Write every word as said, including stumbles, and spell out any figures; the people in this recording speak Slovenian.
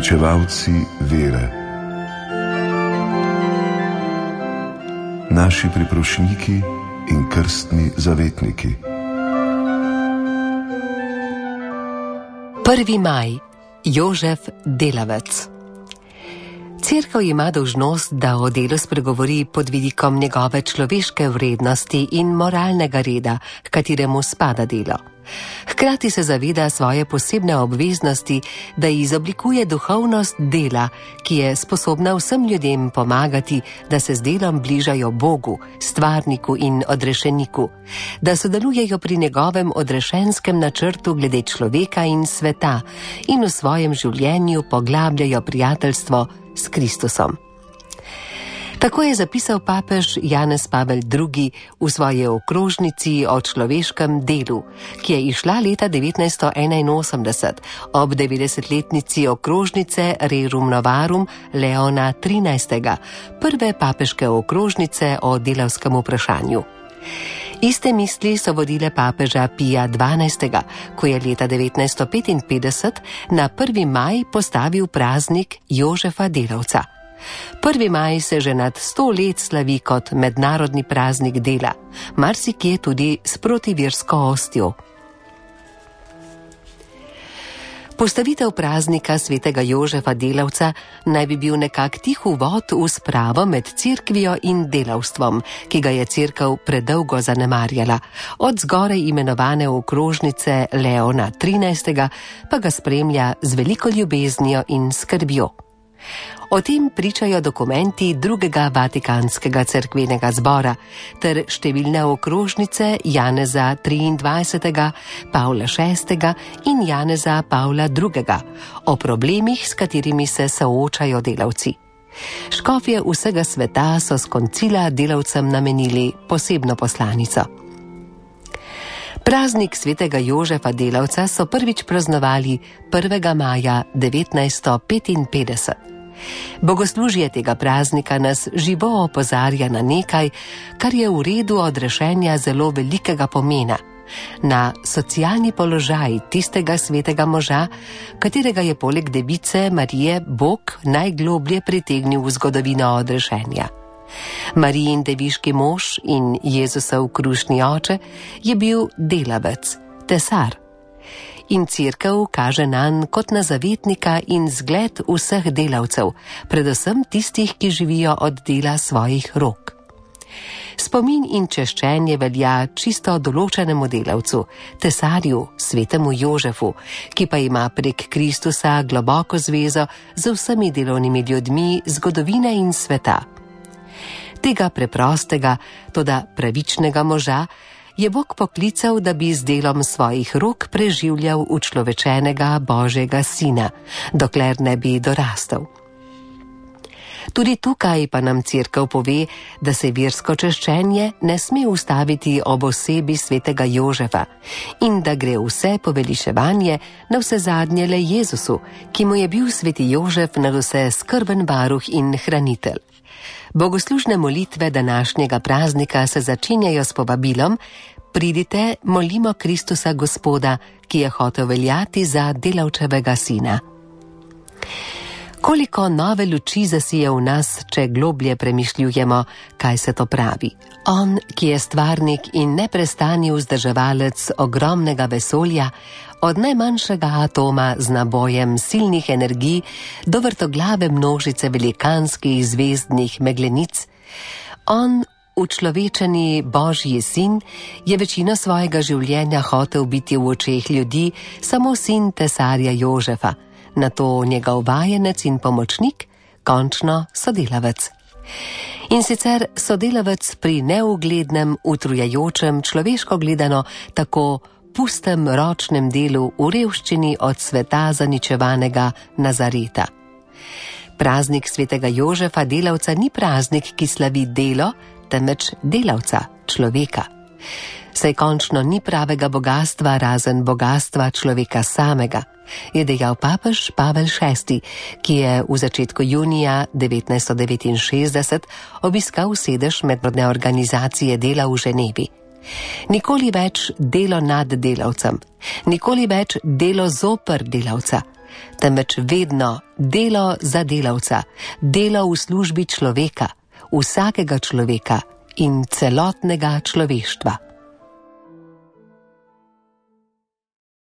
uresničevalci vere, naši priprošniki in krstni zavetniki. Prvi maj. Jožef Delavec. Cerkev ima dolžnost, da o delu spregovori pod vidikom njegove človeške vrednosti in moralnega reda, h kateremu spada delo. Hkrati se zaveda svoje posebne obveznosti, da izoblikuje duhovnost dela, ki je sposobna vsem ljudem pomagati, da se z delom bližajo Bogu, stvarniku in odrešeniku, da sodelujejo pri njegovem odrešenskem načrtu glede človeka in sveta in v svojem življenju poglabljajo prijateljstvo s Kristusom. Tako je zapisal papež Janez Pavel drugi. v svoji okrožnici o človeškem delu, ki je izšla leta devetnajststo enainosemdeset ob devetdesetletnici okrožnice Rerum Novarum Leona trinajstega, prve papeške okrožnice o delavskem vprašanju. Iste misli so vodile papeža Pija dvanajstega, ko je leta devetnajststo petinpetdeset na prvi maj postavil praznik Jožefa Delavca. Prvi maj se že nad sto let slavi kot mednarodni praznik dela, marsikje tudi s protivirsko ostjo. Postavitev praznika svetega Jožefa Delavca naj bi bil nekak tih uvod v spravo med cerkvijo in delavstvom, ki ga je cerkev predolgo zanemarjala, od zgoraj imenovane okrožnice Leona trinajstega pa ga spremlja z veliko ljubeznijo in skrbjo. O tem pričajo dokumenti drugega vatikanskega cerkvenega zbora ter številne okrožnice Janeza triindvajsetega, Pavla šestega in Janeza Pavla drugega o problemih, s katerimi se soočajo delavci. Škofje vsega sveta so s koncila delavcem namenili posebno poslanico. Praznik svetega Jožefa Delavca so prvič praznovali prvega maja devetnajststo petinpetdeset. Bogoslužje tega praznika nas živo opozarja na nekaj, kar je v redu odrešenja zelo velikega pomena, na socialni položaj tistega svetega moža, katerega je poleg device Marije Bog najgloblje pritegnil v zgodovino odrešenja. Marijin deviški mož in Jezusov krušni oče je bil delavec, tesar. In cerkev kaže nanj kot na zavetnika in zgled vseh delavcev, predvsem tistih, ki živijo od dela svojih rok. Spomin in češčenje velja čisto določenemu delavcu, tesarju, svetemu Jožefu, ki pa ima prek Kristusa globoko zvezo z vsemi delovnimi ljudmi zgodovine in sveta. Tega preprostega, toda pravičnega moža je Bog poklical, da bi z delom svojih rok preživljal učlovečenega Božjega sina, dokler ne bi dorastel. Tudi tukaj pa nam cerkev pove, da se versko češčenje ne sme ustaviti ob osebi svetega Jožefa in da gre vse poveličevanje na vse zadnje le Jezusu, ki mu je bil sveti Jožef nadvse skrben varuh in hranitelj. Bogoslužne molitve današnjega praznika se začenjajo s povabilom: pridite, molimo Kristusa Gospoda, ki je hotel veljati za delavčevega sina. Koliko nove luči zasije v nas, če globlje premišljujemo, kaj se to pravi. On, ki je stvarnik in neprestani vzdrževalec ogromnega vesolja, od najmanjšega atoma z nabojem silnih energij do vrtoglave množice velikanskih zvezdnih meglenic, on, učlovečeni Božji sin, je večino svojega življenja hotel biti v očeh ljudi samo sin tesarja Jožefa, nato njegov vajenec in pomočnik, končno sodelavec. In sicer sodelavec pri neuglednem, utrujajočem, človeško gledano tako pustem ročnem delu v revščini od sveta zaničevanega Nazareta. Praznik svetega Jožefa Delavca ni praznik, ki slavi delo, temveč delavca, človeka. Saj končno ni pravega bogastva razen bogastva človeka samega, je dejal papež Pavel šesti, ki je v začetku junija devetnajststo devetinšestdeset obiskal sedež mednarodne organizacije dela v Ženevi. Nikoli več delo nad delavcem, nikoli več delo zoper delavca, temveč vedno delo za delavca, delo v službi človeka, vsakega človeka in celotnega človeštva.